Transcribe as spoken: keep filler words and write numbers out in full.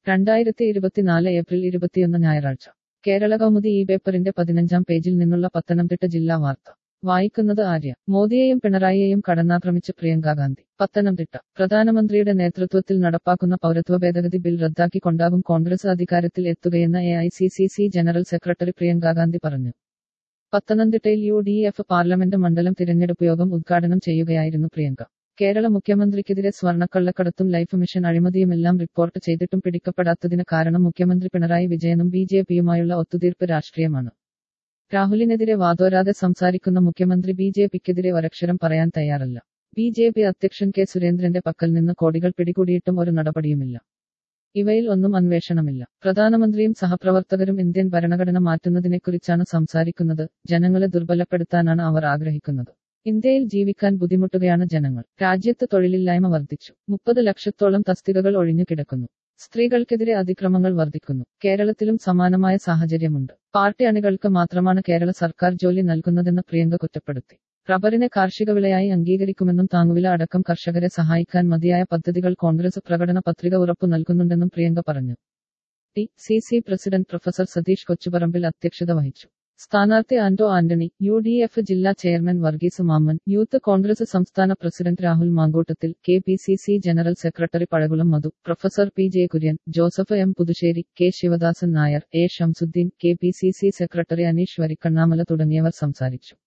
രണ്ടായിരത്തി ഇരുപത്തിനാല് ഏപ്രിൽ ഇരുപത്തിയൊന്ന് ഞായറാഴ്ച കേരള കൗമുദി ഈ പേപ്പറിന്റെ പതിനഞ്ചാം പേജിൽ നിന്നുള്ള പത്തനംതിട്ട ജില്ലാ വാർത്ത വായിക്കുന്നത് ആര്യ. മോദിയെയും പിണറായിയെയും കടന്നാക്രമിച്ച് പ്രിയങ്ക ഗാന്ധി. പത്തനംതിട്ട. പ്രധാനമന്ത്രിയുടെ നേതൃത്വത്തിൽ നടപ്പാക്കുന്ന പൗരത്വ ഭേദഗതി ബിൽ റദ്ദാക്കിക്കൊണ്ടാകും കോൺഗ്രസ് അധികാരത്തിൽ എത്തുകയെന്ന് A I C C C general secretary Priyanka Gandhi പറഞ്ഞു. പത്തനംതിട്ടയിൽ യു ഡി എഫ് പാർലമെന്റ് മണ്ഡലം തിരഞ്ഞെടുപ്പ് യോഗം ഉദ്ഘാടനം ചെയ്യുകയായിരുന്നു പ്രിയങ്ക. കേരള മുഖ്യമന്ത്രിക്കെതിരെ സ്വർണ്ണക്കള്ളക്കടത്തും ലൈഫ് മിഷൻ അഴിമതിയുമെല്ലാം റിപ്പോർട്ട് ചെയ്തിട്ടും പിടിക്കപ്പെടാത്തതിന് കാരണം മുഖ്യമന്ത്രി പിണറായി വിജയനും ബി ജെ പിയുമായുള്ള ഒത്തുതീർപ്പ് രാഷ്ട്രീയമാണ്. രാഹുലിനെതിരെ വാതോരാതെ സംസാരിക്കുന്ന മുഖ്യമന്ത്രി ബി ജെ പിക്കെതിരെ ഒരക്ഷരം പറയാൻ തയ്യാറല്ല. ബി ജെ പി അധ്യക്ഷൻ കെ സുരേന്ദ്രന്റെ പക്കൽ നിന്ന് കോടികൾ പിടികൂടിയിട്ടും ഒരു നടപടിയുമില്ല. ഇവയിൽ ഒന്നും അന്വേഷണമില്ല. പ്രധാനമന്ത്രിയും സഹപ്രവർത്തകരും ഇന്ത്യൻ ഭരണഘടന മാറ്റുന്നതിനെക്കുറിച്ചാണ് സംസാരിക്കുന്നത്. ജനങ്ങളെ ദുർബലപ്പെടുത്താനാണ് അവർ ആഗ്രഹിക്കുന്നത്. ഇന്ത്യയിൽ ജീവിക്കാൻ ബുദ്ധിമുട്ടുകയാണ് ജനങ്ങൾ. രാജ്യത്ത് തൊഴിലില്ലായ്മ വർദ്ധിച്ചു. മുപ്പത് ലക്ഷത്തോളം തസ്തികകൾ ഒഴിഞ്ഞു കിടക്കുന്നു. സ്ത്രീകൾക്കെതിരെ അതിക്രമങ്ങൾ വർദ്ധിക്കുന്നു. കേരളത്തിലും സമാനമായ സാഹചര്യമുണ്ട്. പാർട്ടി അണികൾക്ക് മാത്രമാണ് കേരള സർക്കാർ ജോലി നൽകുന്നതെന്ന് പ്രിയങ്ക കുറ്റപ്പെടുത്തി. റബ്ബറിനെ കാർഷിക വിളയായി അംഗീകരിക്കുമെന്നും താങ്ങുവില അടക്കം കർഷകരെ സഹായിക്കാൻ മതിയായ പദ്ധതികൾ കോൺഗ്രസ് പ്രകടന പത്രിക ഉറപ്പു നൽകുന്നുണ്ടെന്നും പ്രിയങ്ക പറഞ്ഞു. T C C president professor Satheesh Kochuparambil അധ്യക്ഷത വഹിച്ചു. സ്ഥാനാർത്ഥി Anto Antony, U D F ജില്ലാ chairman Varghese Mammen, youth Congress സംസ്ഥാന president Rahul Mankoottathil, K P C C general secretary Pazhakulam Madhu, professor P J Kurian, Joseph M Puthussery, K Sivadasan Nair, A Shamsuddin, K P C C secretary Aneesh Varikkannamala തുടങ്ങിയവർ സംസാരിച്ചു.